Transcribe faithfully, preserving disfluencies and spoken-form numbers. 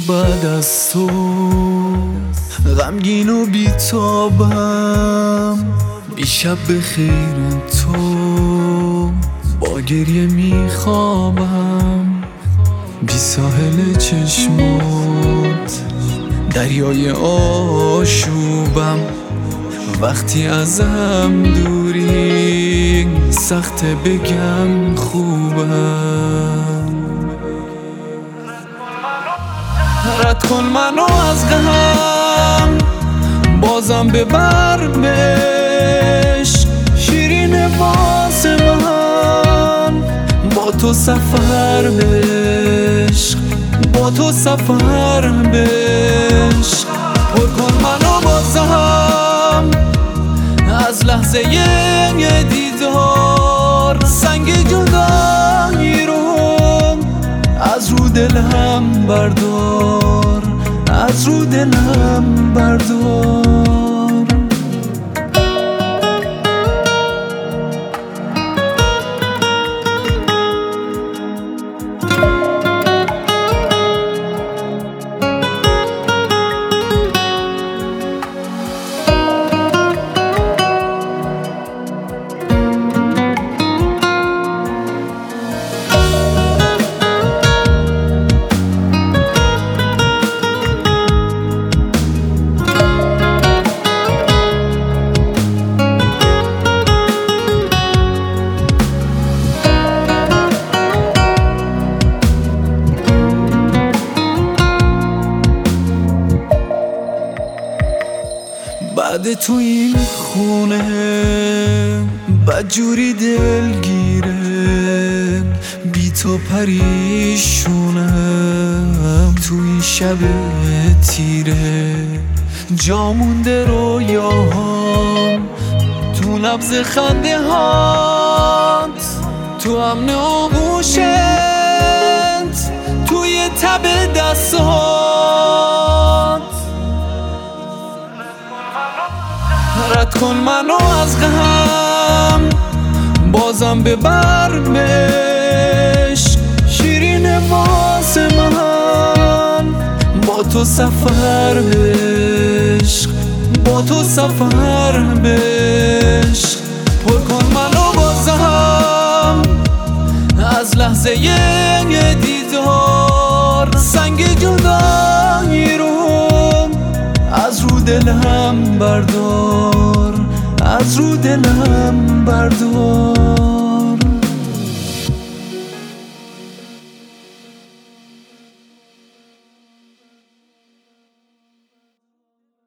بعد از تو غمگین و بیتابم، بی شب به خیر تو با گریه میخوابم، بی ساحل چشمات دریای آشوبم، وقتی ازم دوری سخته بگم خوبم. رد کن منو از غم، بازم ببر بهش، شیرین واسه من، با تو سفر بهش، با تو سفر بهش. پر کن منو بازم از لحظه یه دیدار، سنگ جدایی رو از رو دلم بردار، از رو دلم بردار. بعد تو این خونه بدجوری دلگیره، بی تو پریشونم تو این شب تیره، جا مونده رویاهام تو نبض خنده هات، تو امن آغوشت توی تب دستات. رد کن منو از غم، بازم ببر بهش، شیرین واسه من، با تو سفر بهش، با تو سفر بهش. پر کن منو بازم از لحظه یه دیدار، سنگ جدایی رو از رو دلم بردار، از رو دلم بردار.